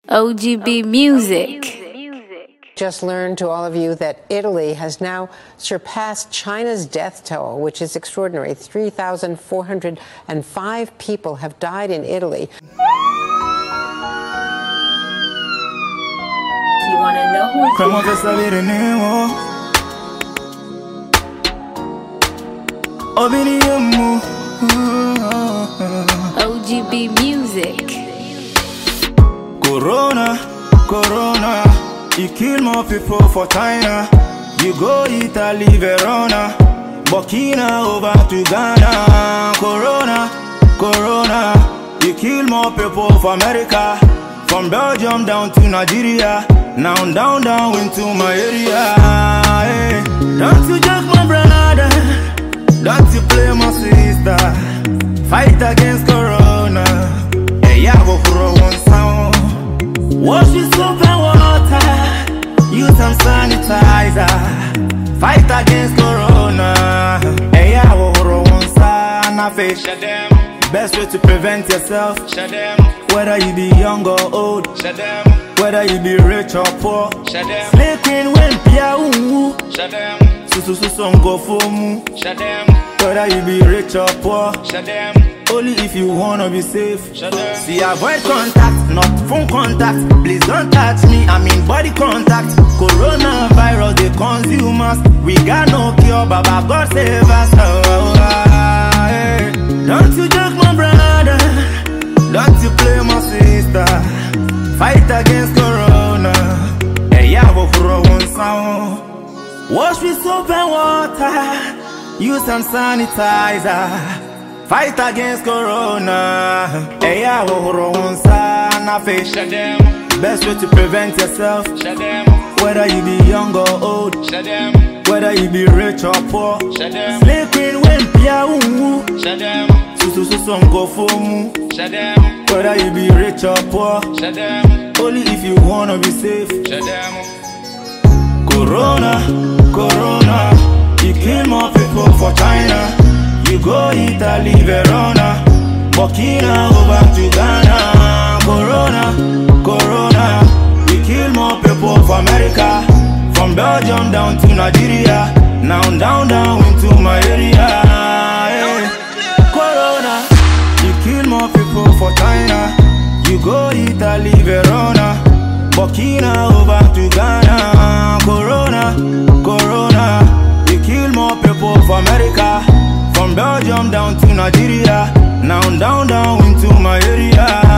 OGB Music. Just learned to all of you that Italy has now surpassed China's death toll, which is extraordinary. 3,405 people have died in Italy. You want to know who Comment ça savere nemo Obiniumu OGB Music. Corona, Corona, you kill more people for China. You go Italy, Verona, Burkina over to Ghana. Corona, Corona, you kill more people for America. From Belgium down to Nigeria. Now down into my area. Hey, don't you joke my brother, don't you play my sister. Fight against Corona. Hey, I go for one sound. Wash with soap and water, use some sanitizer. Fight against Corona. Hey, I go for one sound. Shut them. Best way to prevent yourself. Shut them. Whether you be young or old. Shut them. Whether you be rich or poor. Shut them. Slay queen when pia umu. Shut them. Susu song go for mu. Shut them. Whether you be rich or poor. Shut them. Only if you wanna be safe. Shut them. See, avoid contact, not phone contact. Please don't touch me, I mean body contact. Coronavirus, they consume us. We got no cure, Baba God save us. Hey. Don't you joke my brother, don't you play my sister. Fight against Corona. Hey, I go for one sound. Wash with soap and water, use some sanitizer. Fight against Corona. Hey, I go for one sound. Shut them. Best way to prevent yourself. Shut them. Whether you be young or old. Shut them. Whether you be rich or poor. Shut them. Slay queen when pia umu. Shut them. Susu song go for mu. Shut them. Whether you be rich or poor. Shut them. Only if you wanna be safe. Shut them. Corona, Corona, you kill more people for China. You go Italy, Verona, Burkina over to Ghana. Corona, Corona, you kill more people for America. From Belgium down to Nigeria. Now down into my area. Hey. Corona, you kill more people for China. You go Italy, Verona, Burkina over to Ghana. Corona, Corona, you kill more people for America. From Belgium down to Nigeria. Now down into my area.